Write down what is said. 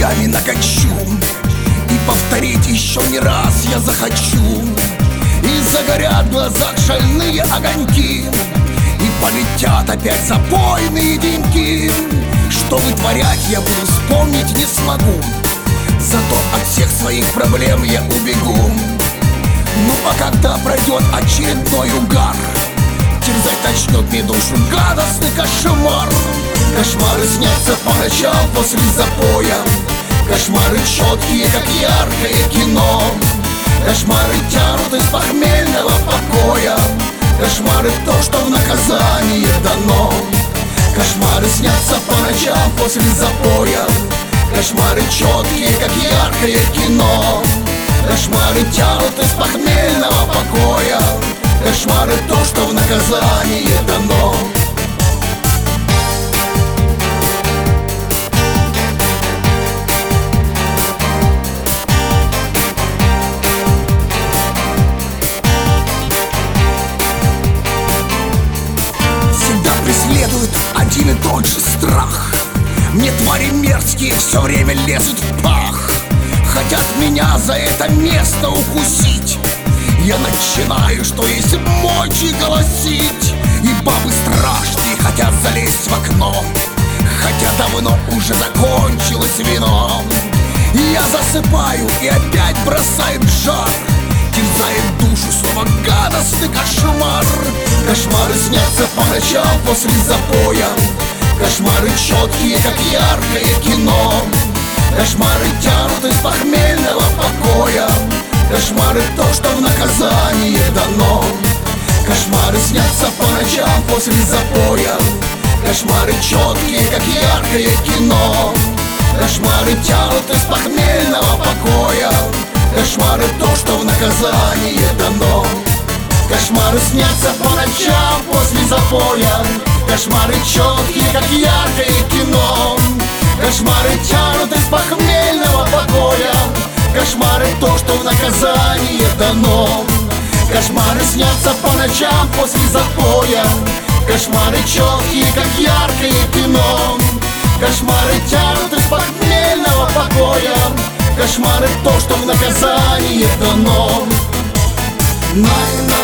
друзьями накачу, и повторить еще не раз я захочу. И загорят в глазах шальные огоньки, и полетят опять запойные деньки. Что вытворять я буду, вспомнить не смогу, зато от всех своих проблем я убегу. Ну а когда пройдет очередной угар, терзать начнет мне душу гадостный кошмар. Кошмары снятся по ночам после запоя, кошмары четкие, как яркое кино. Кошмары тянут из похмельного покоя, кошмары то, что в наказание дано. Кошмары снятся по ночам после запоя, кошмары четкие, как яркое кино. Кошмары тянут из похмельного покоя, кошмары то, что в наказание дано. Всегда преследует один и тот же страх. Мне твари мерзкие все время лезут в пах, хотят меня за это место укусить. Я начинаю, что есть мочи, голосить. И бабы страшные хотят залезть в окно, хотя давно уже закончилось вино. И я засыпаю, и опять бросает жар, терзает душу снова гадостный кошмар. Кошмары снятся по ночам после запоя, кошмары четкие, как яркое кино. Кошмары тянут из похмельного покоя, кошмары то, что в наказание дано. Кошмары снятся по ночам после запоя, кошмары четкие, как яркое кино. Кошмары тянут из похмельного покоя, кошмары то, что в наказание дано. Кошмары снятся по ночам после запоя, кошмары четкие, как яркое кино. Кошмары тянут из похмельного покоя, кошмары то, что в наказание дано. Кошмары снятся по ночам после запоя, кошмары четкие, как яркое кино. Кошмары тянут из похмельного покоя, кошмары то, что в наказание дано.